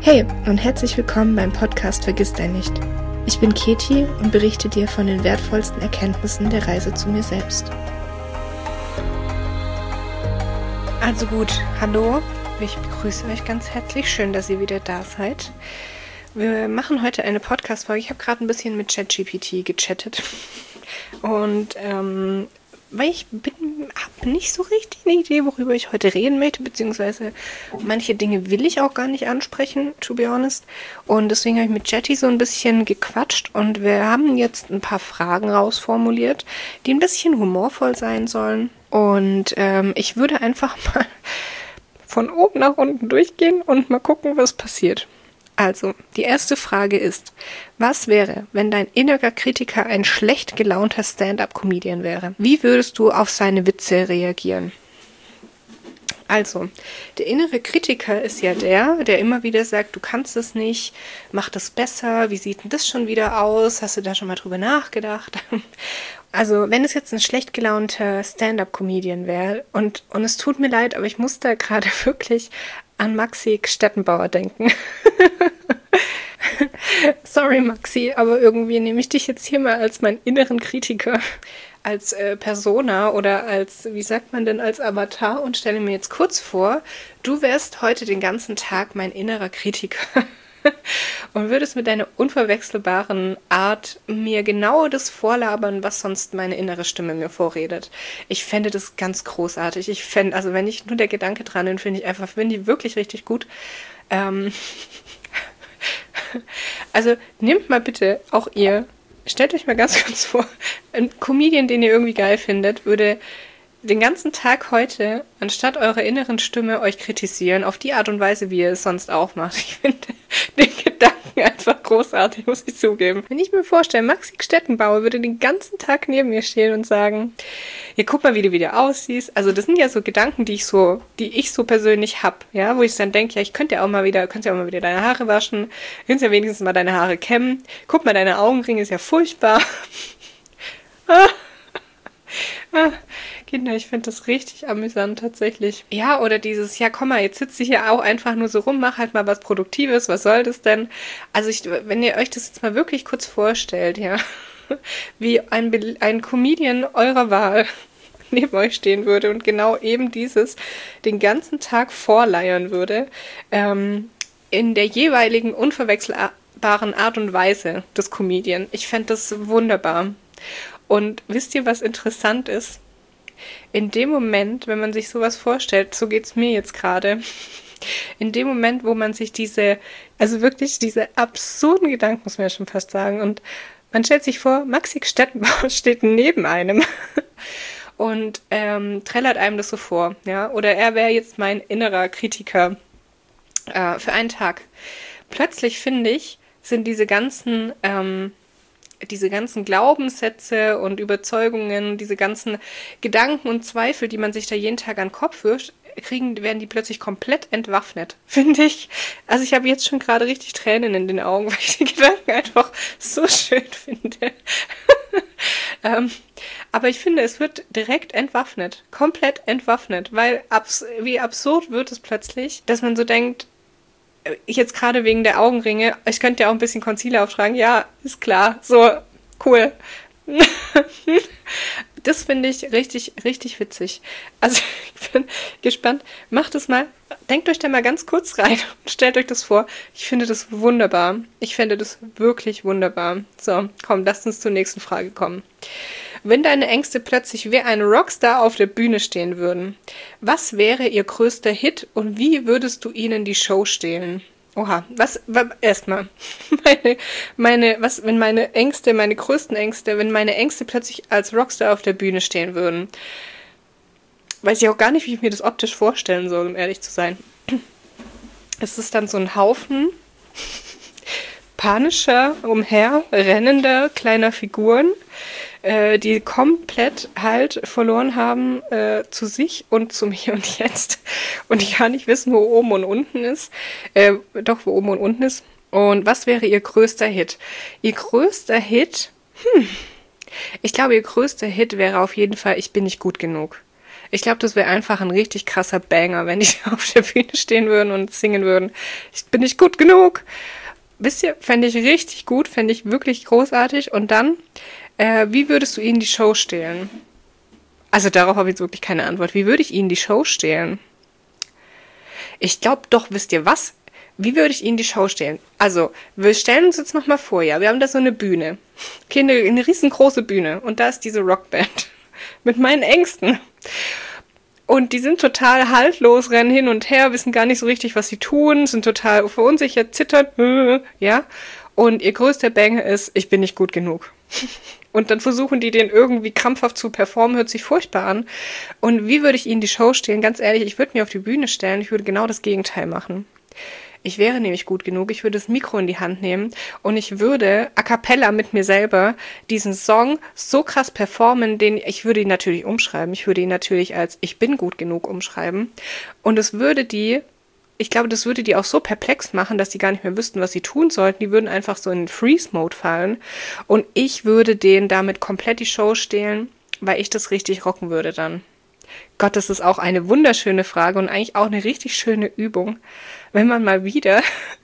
Hey und herzlich willkommen beim Podcast Vergiss dein nicht. Ich bin Keti und berichte dir von den wertvollsten Erkenntnissen der Reise zu mir selbst. Also gut, hallo, ich begrüße euch ganz herzlich, schön, dass ihr wieder da seid. Wir machen heute eine Podcast-Folge. Ich habe gerade ein bisschen mit ChatGPT gechattet und weil ich habe nicht so richtig eine Idee, worüber ich heute reden möchte, beziehungsweise manche Dinge will ich auch gar nicht ansprechen, to be honest. Und deswegen habe ich mit Jetty so ein bisschen gequatscht und wir haben jetzt ein paar Fragen rausformuliert, die ein bisschen humorvoll sein sollen. Und ich würde einfach mal von oben nach unten durchgehen und mal gucken, was passiert. Also, die erste Frage ist, was wäre, wenn dein innerer Kritiker ein schlecht gelaunter Stand-up-Comedian wäre? Wie würdest du auf seine Witze reagieren? Also, der innere Kritiker ist ja der immer wieder sagt, du kannst es nicht, mach das besser, wie sieht denn das schon wieder aus? Hast du da schon mal drüber nachgedacht? Also, wenn es jetzt ein schlecht gelaunter Stand-up-Comedian wäre, und es tut mir leid, aber ich muss da gerade wirklich an Maxi Stettenbauer denken. Sorry Maxi, aber irgendwie nehme ich dich jetzt hier mal als meinen inneren Kritiker, als Persona oder als, wie sagt man denn, als Avatar und stelle mir jetzt kurz vor, du wärst heute den ganzen Tag mein innerer Kritiker und würdest mit deiner unverwechselbaren Art mir genau das vorlabern, was sonst meine innere Stimme mir vorredet. Ich fände das ganz großartig. Ich fände, also wenn ich nur der Gedanke dran bin, finde ich wirklich richtig gut. Also nehmt mal bitte auch ihr, stellt euch mal ganz kurz vor, ein Comedian, den ihr irgendwie geil findet, würde den ganzen Tag heute, anstatt eurer inneren Stimme, euch kritisieren, auf die Art und Weise, wie ihr es sonst auch macht. Ich finde den Gedanken einfach großartig, muss ich zugeben. Wenn ich mir vorstelle, Maxi Stettenbauer würde den ganzen Tag neben mir stehen und sagen, ja, guck mal, wie du wieder aussiehst. Also das sind ja so Gedanken, die ich so persönlich habe, ja, wo ich dann denke, ja, könntest ja auch mal wieder deine Haare waschen, könntest ja wenigstens mal deine Haare kämmen. Guck mal, deine Augenringe ist ja furchtbar. Kinder, ich finde das richtig amüsant tatsächlich. Ja, oder dieses, ja komm mal, jetzt sitzt ihr hier auch einfach nur so rum, mach halt mal was Produktives, was soll das denn? Also wenn ihr euch das jetzt mal wirklich kurz vorstellt, ja, wie ein Comedian eurer Wahl neben euch stehen würde und genau eben dieses den ganzen Tag vorleiern würde, in der jeweiligen unverwechselbaren Art und Weise des Comedian. Ich fände das wunderbar. Und wisst ihr, was interessant ist? In dem Moment, wenn man sich sowas vorstellt, so geht's mir jetzt gerade, in dem Moment, wo man sich diese absurden Gedanken, muss man ja schon fast sagen, und man stellt sich vor, Maxi Stettenbauer steht neben einem und trällert einem das so vor, ja, oder er wäre jetzt mein innerer Kritiker für einen Tag. Plötzlich, finde ich, sind diese ganzen Glaubenssätze und Überzeugungen, diese ganzen Gedanken und Zweifel, die man sich da jeden Tag an den Kopf wirft, werden die plötzlich komplett entwaffnet, finde ich. Also ich habe jetzt schon gerade richtig Tränen in den Augen, weil ich die Gedanken einfach so schön finde. Aber ich finde, es wird direkt entwaffnet, komplett entwaffnet, weil wie absurd wird es plötzlich, dass man so denkt, jetzt gerade wegen der Augenringe, ich könnte ja auch ein bisschen Concealer auftragen, ja, ist klar, so, cool. Das finde ich richtig, richtig witzig. Also ich bin gespannt, macht es mal, denkt euch da mal ganz kurz rein und stellt euch das vor. Ich finde das wunderbar. Ich finde das wirklich wunderbar. So, komm, lasst uns zur nächsten Frage kommen. Wenn deine Ängste plötzlich wie ein Rockstar auf der Bühne stehen würden, was wäre ihr größter Hit und wie würdest du ihnen die Show stehlen? Oha, erstmal, wenn meine Ängste, meine größten Ängste, wenn meine Ängste plötzlich als Rockstar auf der Bühne stehen würden, weiß ich auch gar nicht, wie ich mir das optisch vorstellen soll, um ehrlich zu sein. Es ist dann so ein Haufen panischer, umherrennender kleiner Figuren, die komplett halt verloren haben zu sich und zum Hier und Jetzt und die gar nicht wissen, wo oben und unten ist. Wo oben und unten ist. Und was wäre ihr größter Hit? Ihr größter Hit? Ich glaube, ihr größter Hit wäre auf jeden Fall Ich bin nicht gut genug. Ich glaube, das wäre einfach ein richtig krasser Banger, wenn die auf der Bühne stehen würden und singen würden. Ich bin nicht gut genug. Wisst ihr, fände ich richtig gut, fände ich wirklich großartig. Und dann, wie würdest du ihnen die Show stehlen? Also darauf habe ich jetzt wirklich keine Antwort. Wie würde ich ihnen die Show stehlen? Ich glaube doch, wisst ihr was? Wie würde ich ihnen die Show stehlen? Also, wir stellen uns jetzt nochmal vor, ja, wir haben da so eine Bühne. Okay, eine riesengroße Bühne. Und da ist diese Rockband. Mit meinen Ängsten. Und die sind total haltlos, rennen hin und her, wissen gar nicht so richtig, was sie tun, sind total verunsichert, zittern, ja. Und ihr größter Banger ist, ich bin nicht gut genug. Und dann versuchen die den irgendwie krampfhaft zu performen, hört sich furchtbar an. Und wie würde ich ihnen die Show stehlen? Ganz ehrlich, ich würde mich auf die Bühne stellen, ich würde genau das Gegenteil machen. Ich wäre nämlich gut genug, ich würde das Mikro in die Hand nehmen und ich würde a cappella mit mir selber diesen Song so krass performen, ich würde ihn natürlich umschreiben, ich würde ihn natürlich als ich bin gut genug umschreiben und ich glaube, das würde die auch so perplex machen, dass die gar nicht mehr wüssten, was sie tun sollten. Die würden einfach so in Freeze-Mode fallen und ich würde denen damit komplett die Show stehlen, weil ich das richtig rocken würde dann. Gott, das ist auch eine wunderschöne Frage und eigentlich auch eine richtig schöne Übung, wenn man mal wieder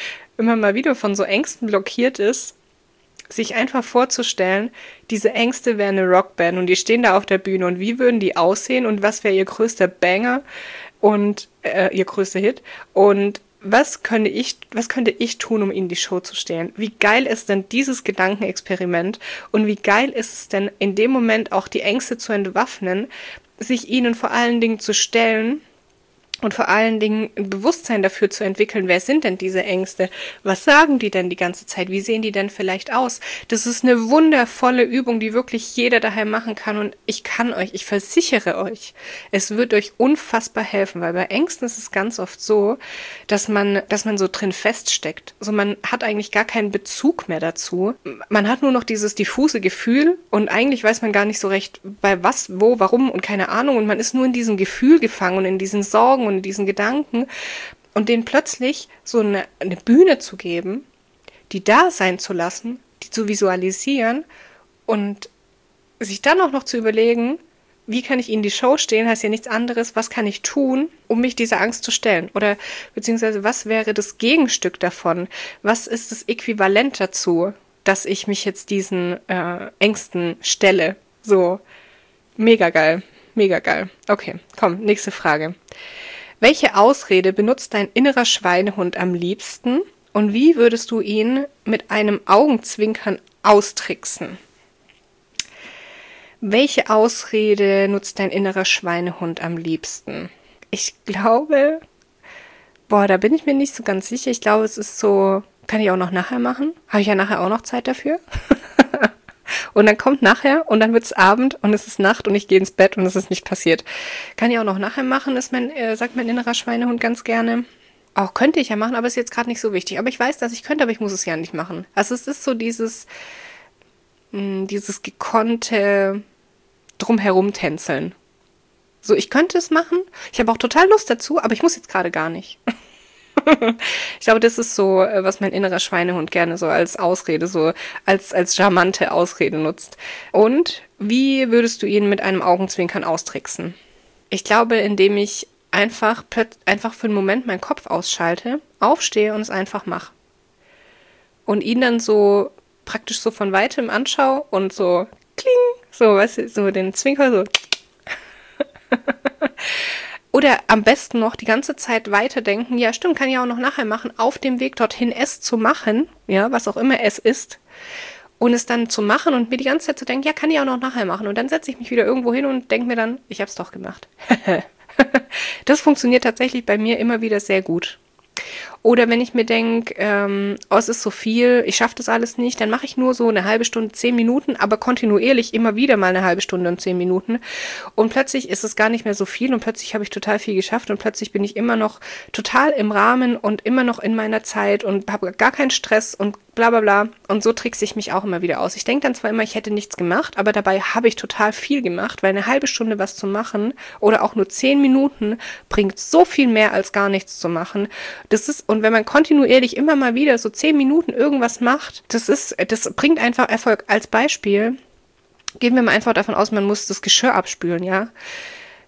von so Ängsten blockiert ist, sich einfach vorzustellen, diese Ängste wären eine Rockband und die stehen da auf der Bühne und wie würden die aussehen und was wäre ihr größter Banger und ihr größter Hit und was könnte ich tun, um ihnen die Show zu stehlen? Wie geil ist denn dieses Gedankenexperiment und wie geil ist es denn in dem Moment auch die Ängste zu entwaffnen, sich ihnen vor allen Dingen zu stellen und vor allen Dingen ein Bewusstsein dafür zu entwickeln, wer sind denn diese Ängste? Was sagen die denn die ganze Zeit? Wie sehen die denn vielleicht aus? Das ist eine wundervolle Übung, die wirklich jeder daheim machen kann und ich versichere euch, es wird euch unfassbar helfen, weil bei Ängsten ist es ganz oft so, dass man so drin feststeckt. Also man hat eigentlich gar keinen Bezug mehr dazu. Man hat nur noch dieses diffuse Gefühl und eigentlich weiß man gar nicht so recht, bei was, wo, warum und keine Ahnung und man ist nur in diesem Gefühl gefangen und in diesen Sorgen und diesen Gedanken und denen plötzlich so eine Bühne zu geben, die da sein zu lassen, die zu visualisieren und sich dann auch noch zu überlegen, wie kann ich ihnen die Show stehlen, heißt ja nichts anderes, was kann ich tun, um mich dieser Angst zu stellen? Oder beziehungsweise was wäre das Gegenstück davon? Was ist das Äquivalent dazu, dass ich mich jetzt diesen Ängsten stelle? So, mega geil, mega geil. Okay, komm, nächste Frage. Welche Ausrede benutzt dein innerer Schweinehund am liebsten und wie würdest du ihn mit einem Augenzwinkern austricksen? Welche Ausrede nutzt dein innerer Schweinehund am liebsten? Ich glaube, da bin ich mir nicht so ganz sicher. Ich glaube, es ist so, kann ich auch noch nachher machen? Habe ich ja nachher auch noch Zeit dafür? Und dann kommt nachher und dann wird's Abend und es ist Nacht und ich gehe ins Bett und es ist nicht passiert. Kann ich auch noch nachher machen, sagt mein innerer Schweinehund ganz gerne. Auch könnte ich ja machen, aber ist jetzt gerade nicht so wichtig. Aber ich weiß, dass ich könnte, aber ich muss es ja nicht machen. Also es ist so dieses gekonnte drumherum tänzeln. So, ich könnte es machen. Ich habe auch total Lust dazu, aber ich muss jetzt gerade gar nicht. Ich glaube, das ist so, was mein innerer Schweinehund gerne so als Ausrede, so als charmante Ausrede nutzt. Und wie würdest du ihn mit einem Augenzwinkern austricksen? Ich glaube, indem ich einfach für einen Moment meinen Kopf ausschalte, aufstehe und es einfach mache. Und ihn dann so praktisch so von weitem anschaue und so kling, so, weißt du, so den Zwinker so. Oder am besten noch die ganze Zeit weiterdenken, ja stimmt, kann ich auch noch nachher machen, auf dem Weg dorthin es zu machen, ja, was auch immer es ist, und es dann zu machen und mir die ganze Zeit zu denken, ja, kann ich auch noch nachher machen. Und dann setze ich mich wieder irgendwo hin und denke mir dann, ich habe es doch gemacht. Das funktioniert tatsächlich bei mir immer wieder sehr gut. Oder wenn ich mir denke, es ist so viel, ich schaffe das alles nicht, dann mache ich nur so eine halbe Stunde, 10 Minuten, aber kontinuierlich immer wieder mal eine halbe Stunde und 10 Minuten. Und plötzlich ist es gar nicht mehr so viel und plötzlich habe ich total viel geschafft und plötzlich bin ich immer noch total im Rahmen und immer noch in meiner Zeit und habe gar keinen Stress und bla bla bla. Und so trickse ich mich auch immer wieder aus. Ich denke dann zwar immer, ich hätte nichts gemacht, aber dabei habe ich total viel gemacht, weil eine halbe Stunde was zu machen oder auch nur 10 Minuten bringt so viel mehr als gar nichts zu machen. Und wenn man kontinuierlich immer mal wieder so 10 Minuten irgendwas macht, das bringt einfach Erfolg. Als Beispiel, gehen wir mal einfach davon aus, man muss das Geschirr abspülen, ja.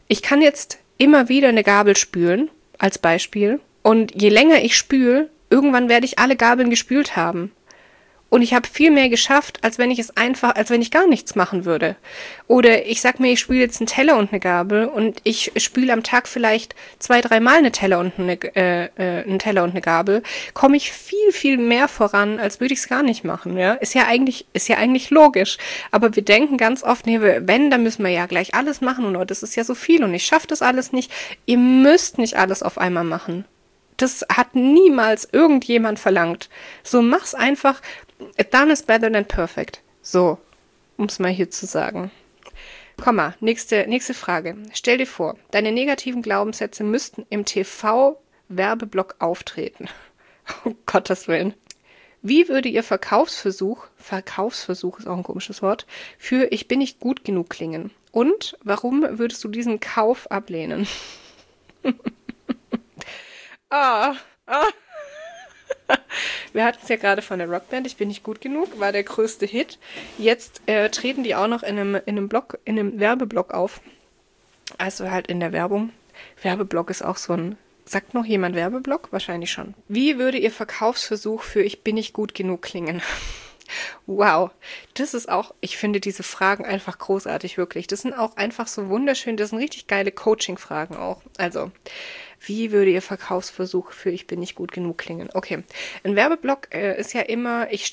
Ich kann jetzt immer wieder eine Gabel spülen, als Beispiel. Und je länger ich spüle, irgendwann werde ich alle Gabeln gespült haben. Und ich habe viel mehr geschafft, als wenn ich gar nichts machen würde. Oder ich sag mir, ich spüle jetzt einen Teller und eine Gabel und ich spüle am Tag vielleicht 2-3 Mal einen Teller und eine Gabel, komme ich viel, viel mehr voran, als würde ich es gar nicht machen. Ja? Ist ja eigentlich logisch. Aber wir denken ganz oft, nee, wenn, dann müssen wir ja gleich alles machen und oh, das ist ja so viel und ich schaffe das alles nicht. Ihr müsst nicht alles auf einmal machen. Das hat niemals irgendjemand verlangt. So, mach's einfach. Done is better than perfect. So, um es mal hier zu sagen. Komma, nächste Frage. Stell dir vor, deine negativen Glaubenssätze müssten im TV-Werbeblock auftreten. Um Gottes Willen. Wie würde Ihr Verkaufsversuch ist auch ein komisches Wort, für Ich bin nicht gut genug klingen? Und warum würdest du diesen Kauf ablehnen? Wir hatten es ja gerade von der Rockband, Ich bin nicht gut genug, war der größte Hit. Jetzt treten die auch noch in einem Werbeblock auf. Also halt in der Werbung. Werbeblock ist auch so ein... Sagt noch jemand Werbeblock? Wahrscheinlich schon. Wie würde Ihr Verkaufsversuch für Ich bin nicht gut genug klingen? Wow, das ist auch, ich finde diese Fragen einfach großartig, wirklich. Das sind auch einfach so wunderschön, das sind richtig geile Coaching-Fragen auch. Also, wie würde Ihr Verkaufsversuch für Ich bin nicht gut genug klingen? Okay, ein Werbeblock ist ja immer, ich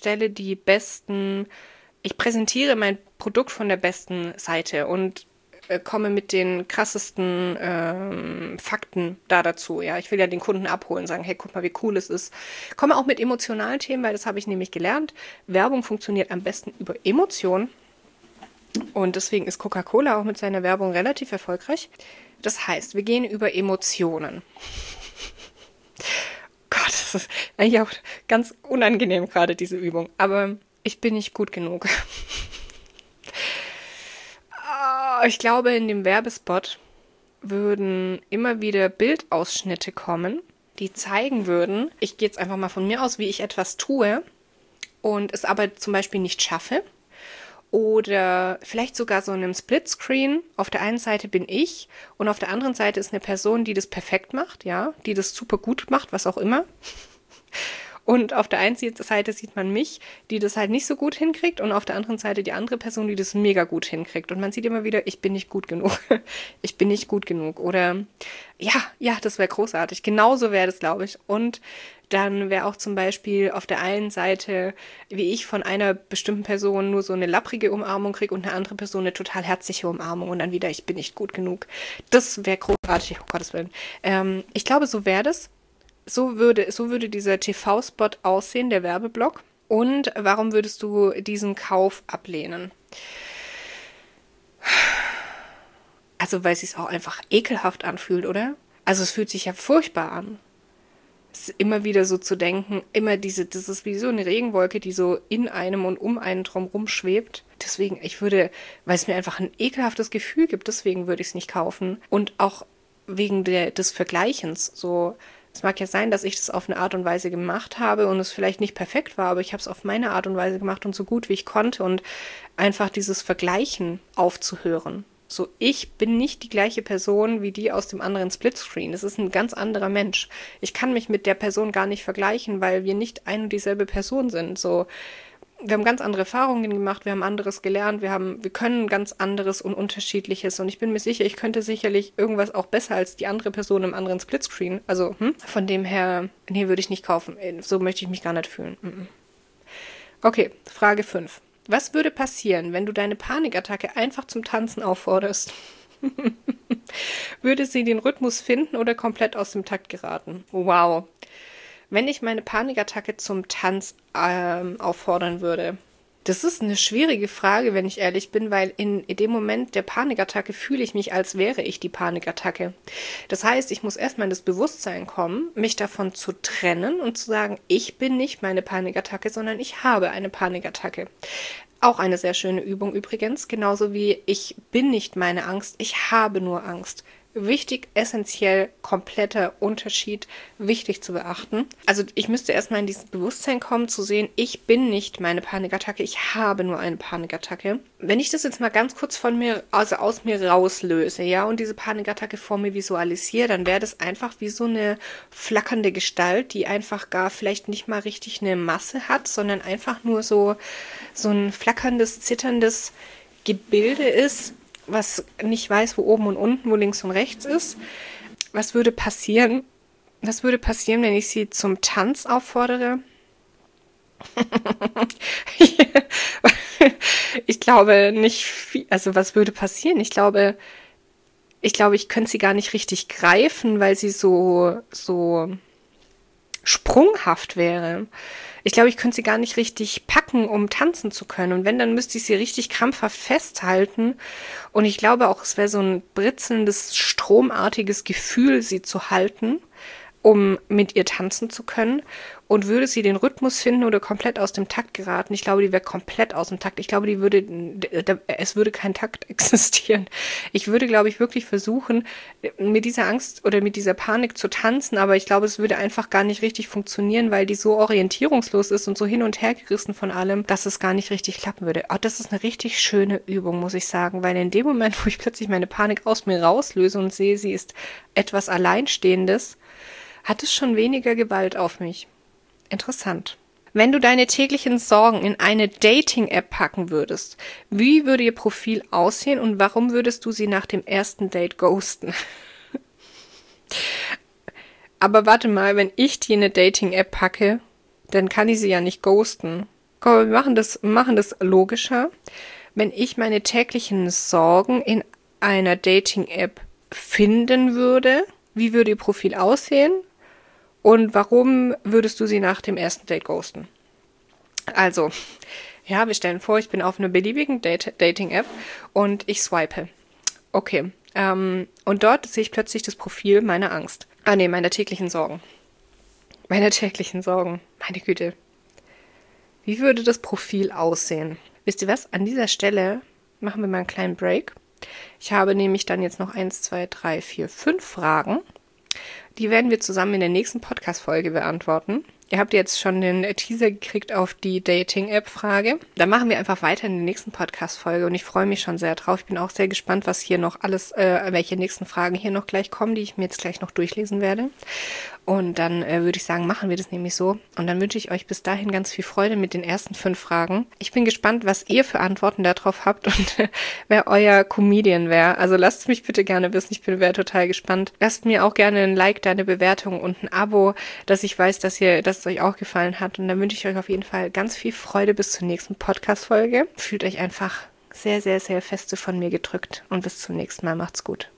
präsentiere mein Produkt von der besten Seite und komme mit den krassesten Fakten dazu. Ja, ich will ja den Kunden abholen, sagen, hey, guck mal, wie cool es ist. Komme auch mit emotionalen Themen, weil das habe ich nämlich gelernt. Werbung funktioniert am besten über Emotionen. Und deswegen ist Coca-Cola auch mit seiner Werbung relativ erfolgreich. Das heißt, wir gehen über Emotionen. Gott, das ist eigentlich auch ganz unangenehm gerade, diese Übung. Aber ich bin nicht gut genug. Ich glaube, in dem Werbespot würden immer wieder Bildausschnitte kommen, die zeigen würden, ich gehe jetzt einfach mal von mir aus, wie ich etwas tue und es aber zum Beispiel nicht schaffe. Oder vielleicht sogar so in einem Splitscreen. Auf der einen Seite bin ich und auf der anderen Seite ist eine Person, die das perfekt macht, ja, die das super gut macht, was auch immer. Und auf der einen Seite sieht man mich, die das halt nicht so gut hinkriegt und auf der anderen Seite die andere Person, die das mega gut hinkriegt. Und man sieht immer wieder, ich bin nicht gut genug. Ich bin nicht gut genug. Oder ja, das wäre großartig. Genauso wäre das, glaube ich. Und dann wäre auch zum Beispiel auf der einen Seite, wie ich von einer bestimmten Person nur so eine lapprige Umarmung kriege und eine andere Person eine total herzliche Umarmung und dann wieder, ich bin nicht gut genug. Das wäre großartig, um Gottes Willen. Ich glaube, so wäre das. So würde dieser TV-Spot aussehen, der Werbeblock. Und warum würdest du diesen Kauf ablehnen? Also, weil es sich auch einfach ekelhaft anfühlt, oder? Also, es fühlt sich ja furchtbar an. Es ist immer wieder so zu denken, das ist wie so eine Regenwolke, die so in einem und um einen drumherum schwebt. Deswegen, weil es mir einfach ein ekelhaftes Gefühl gibt, deswegen würde ich es nicht kaufen. Und auch wegen des Vergleichens, so... Es mag ja sein, dass ich das auf eine Art und Weise gemacht habe und es vielleicht nicht perfekt war, aber ich habe es auf meine Art und Weise gemacht und so gut wie ich konnte und einfach dieses Vergleichen aufzuhören. So, ich bin nicht die gleiche Person wie die aus dem anderen Splitscreen. Es ist ein ganz anderer Mensch. Ich kann mich mit der Person gar nicht vergleichen, weil wir nicht ein und dieselbe Person sind. So, wir haben ganz andere Erfahrungen gemacht, wir haben anderes gelernt, wir können ganz anderes und Unterschiedliches und ich bin mir sicher, ich könnte sicherlich irgendwas auch besser als die andere Person im anderen Splitscreen. Also, von dem her, nee, würde ich nicht kaufen. So möchte ich mich gar nicht fühlen. Okay, Frage 5. Was würde passieren, wenn du deine Panikattacke einfach zum Tanzen aufforderst? Würde sie den Rhythmus finden oder komplett aus dem Takt geraten? Wow. Wenn ich meine Panikattacke zum Tanz auffordern würde. Das ist eine schwierige Frage, wenn ich ehrlich bin, weil in dem Moment der Panikattacke fühle ich mich, als wäre ich die Panikattacke. Das heißt, ich muss erstmal in das Bewusstsein kommen, mich davon zu trennen und zu sagen, ich bin nicht meine Panikattacke, sondern ich habe eine Panikattacke. Auch eine sehr schöne Übung übrigens, genauso wie ich bin nicht meine Angst, ich habe nur Angst. wichtig, essentiell, kompletter Unterschied, wichtig zu beachten. Also ich müsste erstmal in dieses Bewusstsein kommen, zu sehen, ich bin nicht meine Panikattacke, ich habe nur eine Panikattacke. Wenn ich das jetzt mal ganz kurz von mir, also aus mir rauslöse, ja, und diese Panikattacke vor mir visualisiere, dann wäre das einfach wie so eine flackernde Gestalt, die einfach gar vielleicht nicht mal richtig eine Masse hat, sondern einfach nur so ein flackerndes, zitterndes Gebilde ist, was nicht weiß, wo oben und unten, wo links und rechts ist. Was würde passieren? Was würde passieren, wenn ich sie zum Tanz auffordere? Ich glaube nicht viel, also was würde passieren? Ich glaube, ich könnte sie gar nicht richtig greifen, weil sie so sprunghaft wäre. Ich glaube, ich könnte sie gar nicht richtig packen, um tanzen zu können. Und wenn, dann müsste ich sie richtig krampfhaft festhalten. Und ich glaube auch, es wäre so ein britzelndes, stromartiges Gefühl, sie zu halten, um mit ihr tanzen zu können. Und würde sie den Rhythmus finden oder komplett aus dem Takt geraten, ich glaube, die wäre komplett aus dem Takt. Ich glaube, es würde kein Takt existieren. Ich würde, glaube ich, wirklich versuchen, mit dieser Angst oder mit dieser Panik zu tanzen, aber ich glaube, es würde einfach gar nicht richtig funktionieren, weil die so orientierungslos ist und so hin und her gerissen von allem, dass es gar nicht richtig klappen würde. Auch das ist eine richtig schöne Übung, muss ich sagen, weil in dem Moment, wo ich plötzlich meine Panik aus mir rauslöse und sehe, sie ist etwas Alleinstehendes, hat es schon weniger Gewalt auf mich. Interessant. Wenn du deine täglichen Sorgen in eine Dating-App packen würdest, wie würde ihr Profil aussehen und warum würdest du sie nach dem ersten Date ghosten? Aber warte mal, wenn ich die in eine Dating-App packe, dann kann ich sie ja nicht ghosten. Komm, wir machen das logischer. Wenn ich meine täglichen Sorgen in einer Dating-App finden würde, wie würde ihr Profil aussehen? Und warum würdest du sie nach dem ersten Date ghosten? Also, ja, wir stellen vor, ich bin auf einer beliebigen Dating-App und ich swipe. Okay, und dort sehe ich plötzlich das Profil meiner Angst. Meiner täglichen Sorgen. Meine Güte. Wie würde das Profil aussehen? Wisst ihr was? An dieser Stelle machen wir mal einen kleinen Break. Ich habe nämlich dann jetzt noch 1, 2, 3, 4, 5 Fragen. Die werden wir zusammen in der nächsten Podcast-Folge beantworten. Ihr habt jetzt schon den Teaser gekriegt auf die Dating-App-Frage. Da machen wir einfach weiter in der nächsten Podcast-Folge und ich freue mich schon sehr drauf. Ich bin auch sehr gespannt, was hier noch alles, welche nächsten Fragen hier noch gleich kommen, die ich mir jetzt gleich noch durchlesen werde. Und dann würde ich sagen, machen wir das nämlich so. Und dann wünsche ich euch bis dahin ganz viel Freude mit den ersten 5 Fragen. Ich bin gespannt, was ihr für Antworten darauf habt und wer euer Comedian wäre. Also lasst es mich bitte gerne wissen. Ich wäre total gespannt. Lasst mir auch gerne ein Like, eine Bewertung und ein Abo, dass ich weiß, dass es euch auch gefallen hat. Und dann wünsche ich euch auf jeden Fall ganz viel Freude bis zur nächsten Podcast-Folge. Fühlt euch einfach sehr, sehr, sehr feste von mir gedrückt. Und bis zum nächsten Mal. Macht's gut.